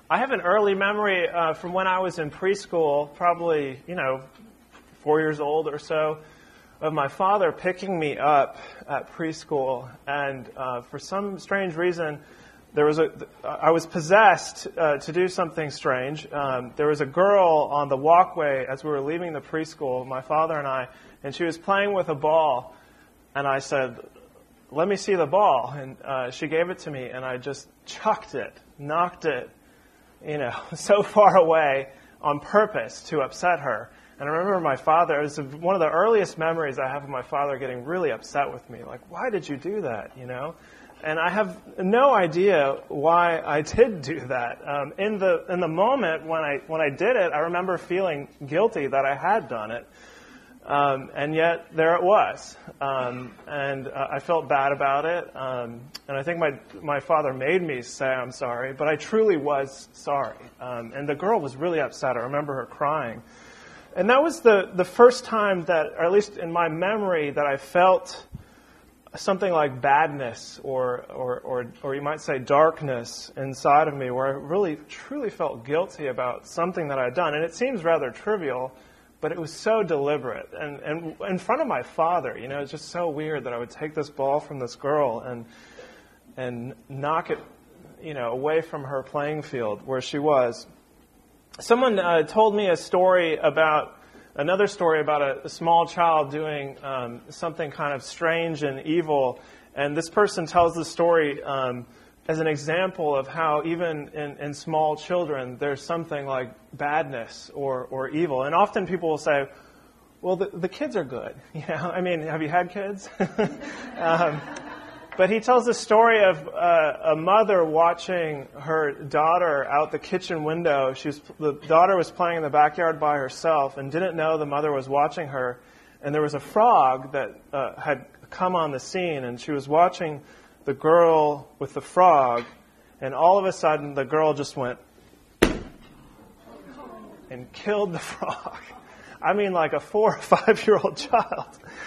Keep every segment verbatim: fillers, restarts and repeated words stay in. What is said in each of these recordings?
I have an early memory uh, from when I was in preschool, probably, you know, four years old or so, of my father picking me up at preschool. And uh, for some strange reason, there was a, I was possessed uh, to do something strange. Um, there was a girl on the walkway as we were leaving the preschool, my father and I, and she was playing with a ball. And I said, "Let me see the ball." And uh, she gave it to me, and I just chucked it, knocked it, you know, so far away on purpose to upset her. And I remember my father, it was one of the earliest memories I have of my father getting really upset with me. Like, why did you do that, you know? And I have no idea why I did do that. Um, in the in the moment when I when I did it, I remember feeling guilty that I had done it. Um, and yet there it was. Um, and uh, I felt bad about it. Um, and I think my my father made me say I'm sorry, but I truly was sorry. Um, and the girl was really upset. I remember her crying. And that was the, the first time that, or at least in my memory, that I felt something like badness or, or, or, or you might say darkness inside of me, where I really, truly felt guilty about something that I had done. And it seems rather trivial, but it was so deliberate. And, and in front of my father, you know, it's just so weird that I would take this ball from this girl and, and knock it, you know, away from her playing field where she was. Someone uh, told me a story about, another story about a, a small child doing um, something kind of strange and evil. And this person tells the story um, as an example of how even in, in small children, there's something like badness or, or evil. And often people will say, well, the, the kids are good. You know, I mean, have you had kids? um, But he tells the story of uh, a mother watching her daughter out the kitchen window. She was, the daughter was playing in the backyard by herself and didn't know the mother was watching her. And there was a frog that uh, had come on the scene, and she was watching the girl with the frog. And all of a sudden, the girl just went and killed the frog. I mean, like a four or five-year-old child.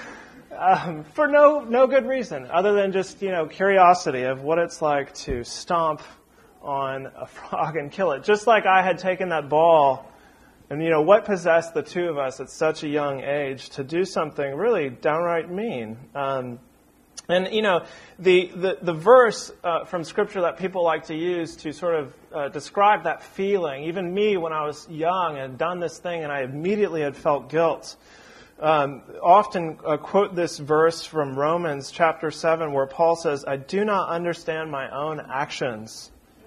Um, for no no good reason, other than just, you know, curiosity of what it's like to stomp on a frog and kill it. Just like I had taken that ball, and, you know, what possessed the two of us at such a young age to do something really downright mean. Um, and, you know, the, the, the verse uh, from Scripture that people like to use to sort of uh, describe that feeling, even me when I was young and done this thing and I immediately had felt guilt, Um, often uh, quote this verse from Romans chapter seven, where Paul says, "I do not understand my own actions,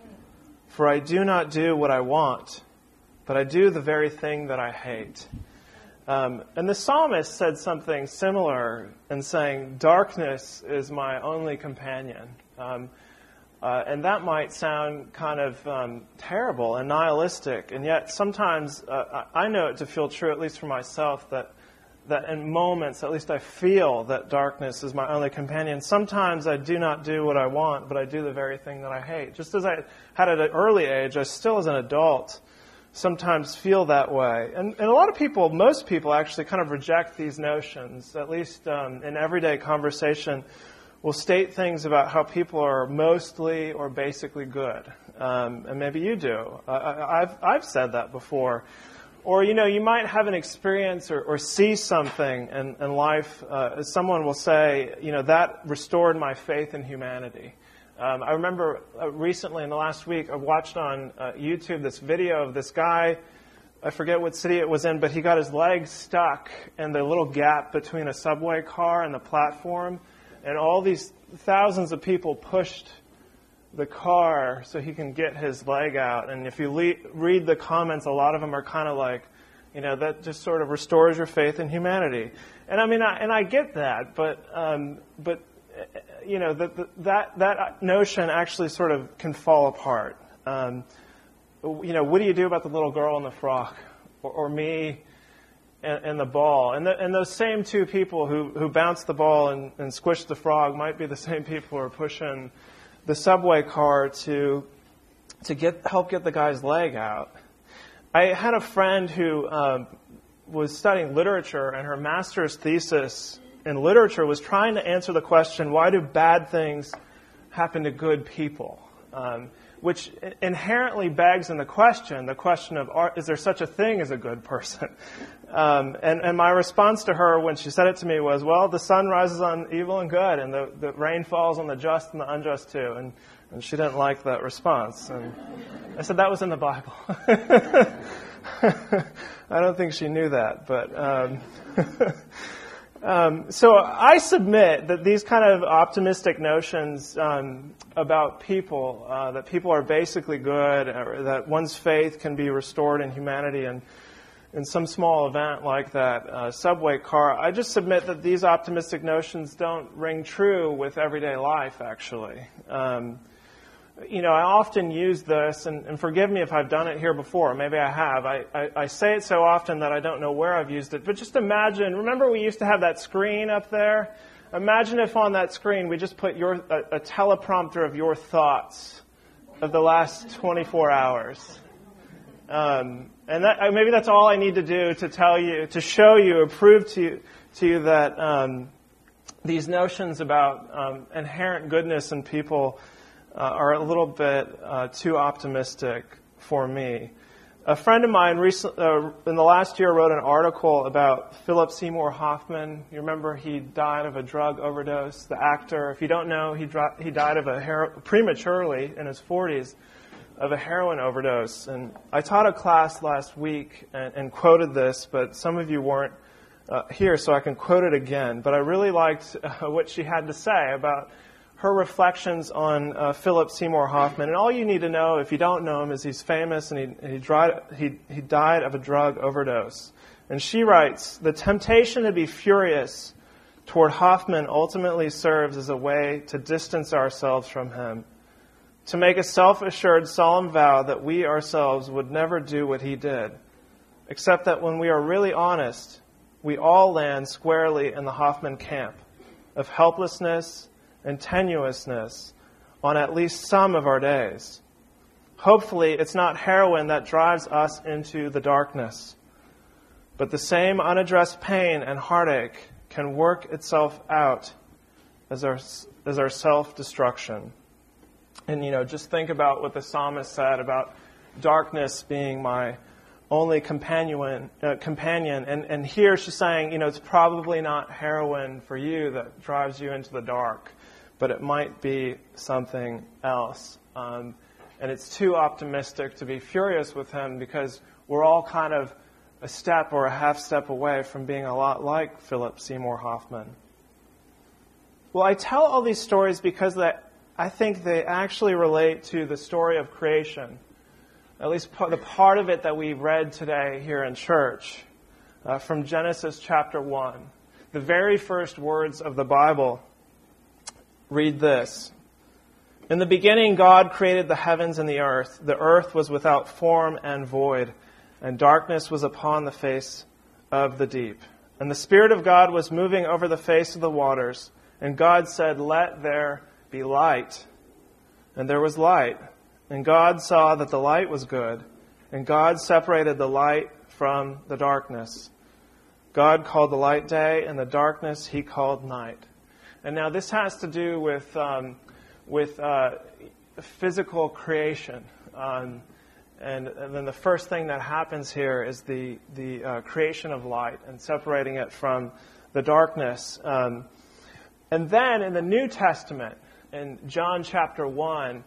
for I do not do what I want, but I do the very thing that I hate." Um, and the psalmist said something similar in saying, "Darkness is my only companion." Um, uh, and that might sound kind of um, terrible and nihilistic, and yet sometimes uh, I know it to feel true, at least for myself, that that in moments, at least I feel that darkness is my only companion. Sometimes I do not do what I want, but I do the very thing that I hate. Just as I had at an early age, I still as an adult sometimes feel that way. And, and a lot of people, most people actually kind of reject these notions, at least um, in everyday conversation, will state things about how people are mostly or basically good. Um, and maybe you do. I, I've, I've said that before. Or, you know, you might have an experience or, or see something in, in life. Uh, someone will say, you know, that restored my faith in humanity. Um, I remember uh, recently in the last week, I watched on uh, YouTube this video of this guy. I forget what city it was in, but he got his legs stuck in the little gap between a subway car and the platform. And all these thousands of people pushed the car so he can get his leg out. And if you le- read the comments, a lot of them are kind of like, you know, that just sort of restores your faith in humanity. And I mean, I, and I get that, but um, but you know, the, the, that that notion actually sort of can fall apart. Um, you know, what do you do about the little girl and the frog, or, or me and, and the ball? And the, and those same two people who who bounced the ball and, and squished the frog might be the same people who are pushing the subway car to to get help get the guy's leg out. I had a friend who um, was studying literature, and her master's thesis in literature was trying to answer the question, why do bad things happen to good people? um, which inherently begs in the question, the question of, are, is there such a thing as a good person? Um, and, and my response to her when she said it to me was, well, the sun rises on evil and good, and the, the rain falls on the just and the unjust too. And, and she didn't like that response. And I said, that was in the Bible. I don't think she knew that, but... Um, Um, so I submit that these kind of optimistic notions um, about people, uh, that people are basically good, or that one's faith can be restored in humanity and in some small event like that uh, subway car, I just submit that these optimistic notions don't ring true with everyday life, actually. Um, you know, I often use this, and, and forgive me if I've done it here before. Maybe I have. I, I, I say it so often that I don't know where I've used it. But just imagine, remember we used to have that screen up there? Imagine if on that screen we just put your a, a teleprompter of your thoughts of the last twenty-four hours. Um, and that, maybe that's all I need to do to tell you, to show you, or prove to you, to you that um, these notions about um, inherent goodness in people Uh, are a little bit uh, too optimistic for me. A friend of mine recent, uh, in the last year wrote an article about Philip Seymour Hoffman. You remember he died of a drug overdose, the actor. If you don't know, he, dro- he died of a hero- prematurely in his forties of a heroin overdose. And I taught a class last week and, and quoted this, but some of you weren't uh, here, so I can quote it again. But I really liked uh, what she had to say about her reflections on uh, Philip Seymour Hoffman. And all you need to know, if you don't know him, is he's famous and he he, dried, he he died of a drug overdose. And she writes, "The temptation to be furious toward Hoffman ultimately serves as a way to distance ourselves from him, to make a self-assured solemn vow that we ourselves would never do what he did, except that when we are really honest, we all land squarely in the Hoffman camp of helplessness and tenuousness on at least some of our days. Hopefully, it's not heroin that drives us into the darkness, but the same unaddressed pain and heartache can work itself out as our as our self-destruction." And, you know, just think about what the psalmist said about darkness being my only companion. Uh, companion. And, and here she's saying, you know, it's probably not heroin for you that drives you into the dark, but it might be something else. Um, and it's too optimistic to be furious with him because we're all kind of a step or a half step away from being a lot like Philip Seymour Hoffman. Well, I tell all these stories because that I think they actually relate to the story of creation, at least the part of it that we read today here in church, uh, from Genesis chapter one. The very first words of the Bible read this: "In the beginning God created the heavens and the earth. The earth was without form and void, and darkness was upon the face of the deep. And the Spirit of God was moving over the face of the waters. And God said, 'Let there be light.' And there was light. And God saw that the light was good. And God separated the light from the darkness. God called the light day, and the darkness He called night." And now this has to do with um, with uh, physical creation. Um, and, and then the first thing that happens here is the, the uh, creation of light and separating it from the darkness. Um, and then in the New Testament, in John chapter one,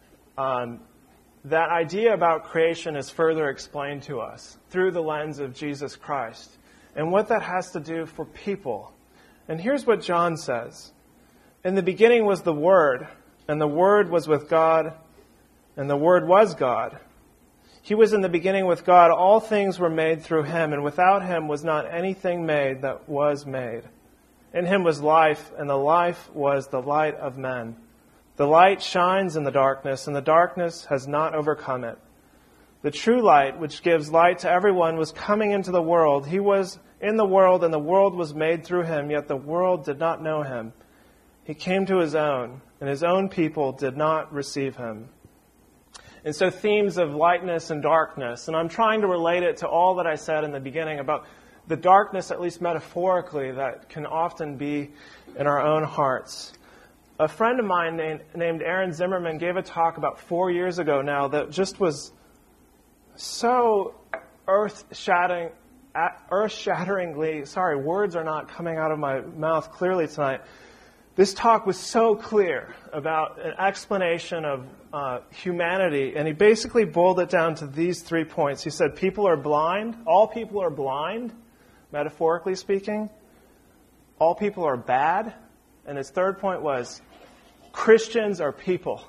um, that idea about creation is further explained to us through the lens of Jesus Christ and what that has to do for people. And here's what John says: "In the beginning was the Word, and the Word was with God, and the Word was God. He was in the beginning with God. All things were made through Him, and without Him was not anything made that was made. In Him was life, and the life was the light of men. The light shines in the darkness, and the darkness has not overcome it. The true light, which gives light to everyone, was coming into the world. He was in the world, and the world was made through Him, yet the world did not know Him. He came to His own, and His own people did not receive Him." And so themes of lightness and darkness, and I'm trying to relate it to all that I said in the beginning about the darkness, at least metaphorically, that can often be in our own hearts. a friend of mine named, named Aaron Zimmerman gave a talk about four years ago now that just was so earth-shattering, earth-shatteringly, sorry, words are not coming out of my mouth clearly tonight. This talk was so clear about an explanation of uh, humanity, and he basically boiled it down to these three points. He said, people are blind. All people are blind, metaphorically speaking. All people are bad. And his third point was, Christians are people.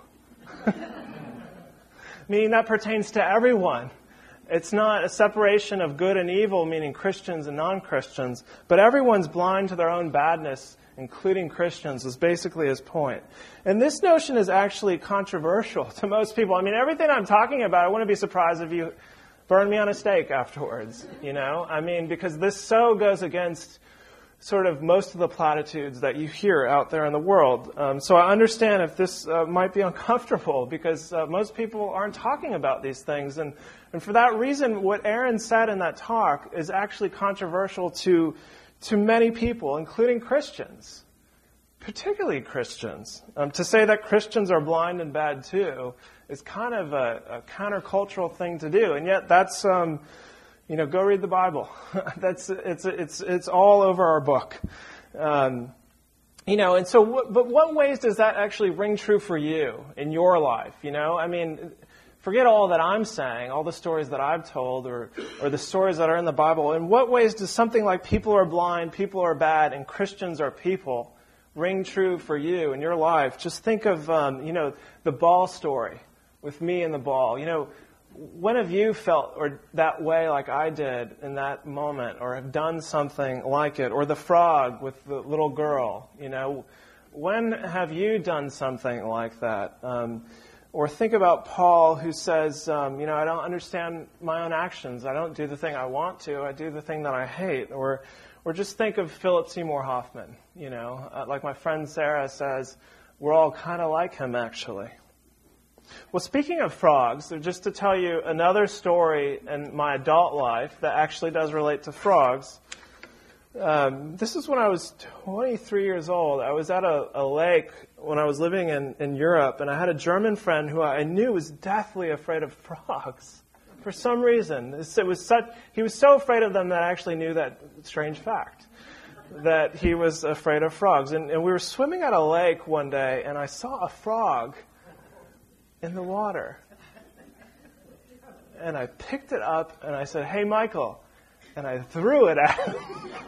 Meaning that pertains to everyone. It's not a separation of good and evil, meaning Christians and non-Christians, but everyone's blind to their own badness, including Christians, is basically his point. And this notion is actually controversial to most people. I mean, everything I'm talking about, I wouldn't be surprised if you burn me on a stake afterwards, you know? I mean, because this so goes against sort of most of the platitudes that you hear out there in the world. Um, so I understand if this uh, might be uncomfortable because uh, most people aren't talking about these things. And, and for that reason, what Aaron said in that talk is actually controversial to, to many people, including Christians, particularly Christians. Um, to say that Christians are blind and bad too is kind of a, a countercultural thing to do. And yet that's... Um, You know, go read the Bible. That's it's it's it's all over our book. Um, you know, and so, what, but what ways does that actually ring true for you in your life? You know, I mean, forget all that I'm saying, all the stories that I've told, or or the stories that are in the Bible. In what ways does something like people are blind, people are bad, and Christians are people ring true for you in your life? Just think of um, you know the ball story with me and the ball. You know. When have you felt or that way like I did in that moment, or have done something like it? Or the frog with the little girl, you know? When have you done something like that? Um, or think about Paul, who says, um, you know, I don't understand my own actions. I don't do the thing I want to. I do the thing that I hate. Or, or just think of Philip Seymour Hoffman, you know? Uh, like my friend Sarah says, we're all kind of like him, actually. Well, speaking of frogs, just to tell you another story in my adult life that actually does relate to frogs. Um, this is when I was twenty-three years old. I was at a, a lake when I was living in, in Europe, and I had a German friend who I knew was deathly afraid of frogs for some reason. It was such, he was so afraid of them that I actually knew that strange fact, that he was afraid of frogs. And, and we were swimming at a lake one day, and I saw a frog in the water. And I picked it up and I said, hey, Michael. And I threw it at him.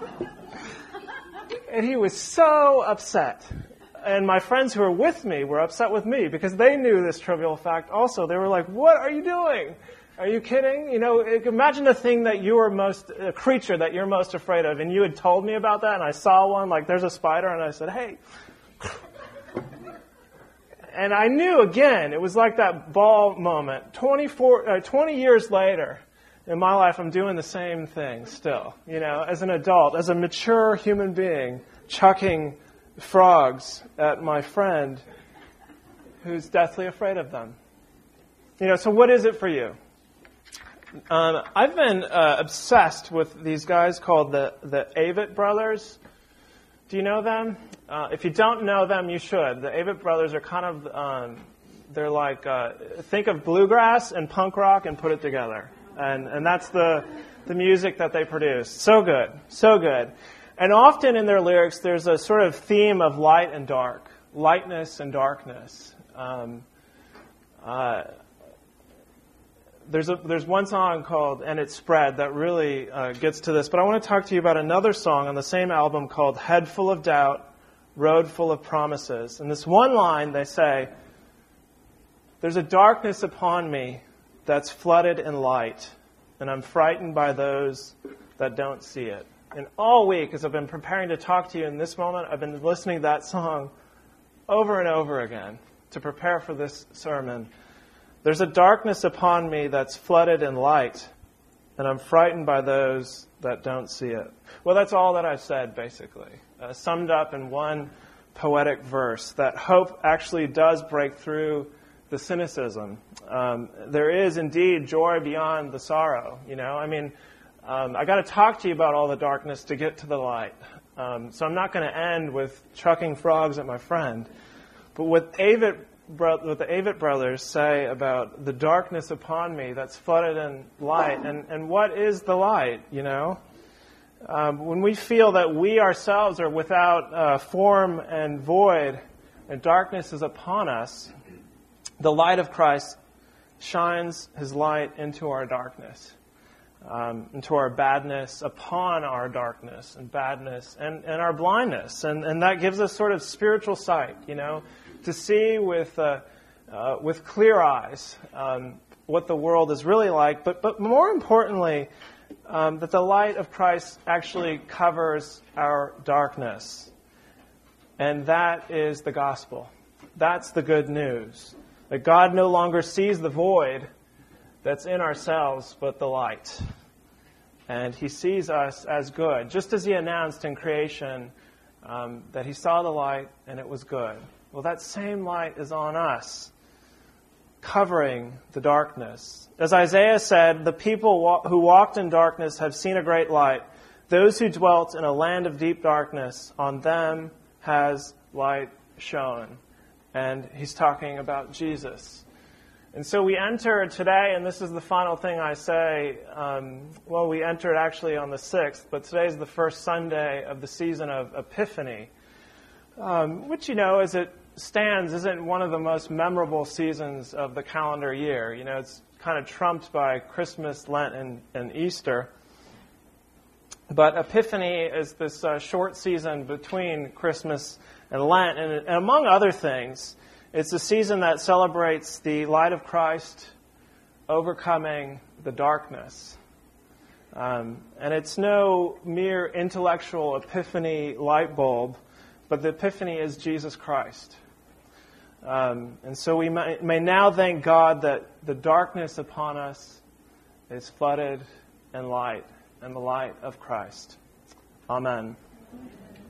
And he was so upset. And my friends who were with me were upset with me because they knew this trivial fact also. They were like, what are you doing? Are you kidding? You know, imagine the thing that you were most, a creature that you're most afraid of. And you had told me about that and I saw one, like there's a spider, and I said, hey. And I knew, again, it was like that ball moment. twenty-four, uh, twenty years later in my life, I'm doing the same thing still. You know, as an adult, as a mature human being, chucking frogs at my friend who's deathly afraid of them. You know, so what is it for you? Um, I've been uh, obsessed with these guys called the, the Avett Brothers. Do you know them? Uh, if you don't know them, you should. The Avett Brothers are kind of, um, they're like, uh, think of bluegrass and punk rock and put it together. And and that's the the music that they produce. So good, so good. And often in their lyrics, there's a sort of theme of light and dark, lightness and darkness. Um, uh, There's a, there's one song called And It Spread that really uh, gets to this. But I want to talk to you about another song on the same album called Head Full of Doubt, Road Full of Promises. And this one line, they say, there's a darkness upon me that's flooded in light, and I'm frightened by those that don't see it. And all week, as I've been preparing to talk to you in this moment, I've been listening to that song over and over again to prepare for this sermon. There's a darkness upon me that's flooded in light, and I'm frightened by those that don't see it. Well, that's all that I've said, basically, uh, summed up in one poetic verse, that hope actually does break through the cynicism. Um, there is indeed joy beyond the sorrow, you know. I mean, um, I got to talk to you about all the darkness to get to the light. Um, so I'm not going to end with chucking frogs at my friend. But what Avett, what the Avett brothers say about the darkness upon me that's flooded in light, and, and what is the light, you know? Um, when we feel that we ourselves are without uh, form and void, and darkness is upon us, the light of Christ shines His light into our darkness, um, into our badness, upon our darkness and badness and, and our blindness. And, and that gives us sort of spiritual sight, you know, to see with uh, uh, with clear eyes um, what the world is really like. But, but more importantly, Um, that the light of Christ actually covers our darkness. And that is the gospel. That's the good news. That God no longer sees the void that's in ourselves, but the light. And He sees us as good, just as He announced in creation um, that He saw the light and it was good. Well, that same light is on us, covering the darkness. As Isaiah said, the people wa- who walked in darkness have seen a great light. Those who dwelt in a land of deep darkness, on them has light shone. And he's talking about Jesus. And so we enter today, and this is the final thing I say, um, well, we entered actually on the sixth, but today is the first Sunday of the season of Epiphany, um, which, you know, as it stands, isn't one of the most memorable seasons of the calendar year. You know, it's kind of trumped by Christmas, Lent, and, and Easter. But Epiphany is this uh, short season between Christmas and Lent. And, and among other things, it's a season that celebrates the light of Christ overcoming the darkness. Um, and it's no mere intellectual epiphany light bulb, but the epiphany is Jesus Christ. Um, and so we may, may now thank God that the darkness upon us is flooded in light, and the light of Christ. Amen.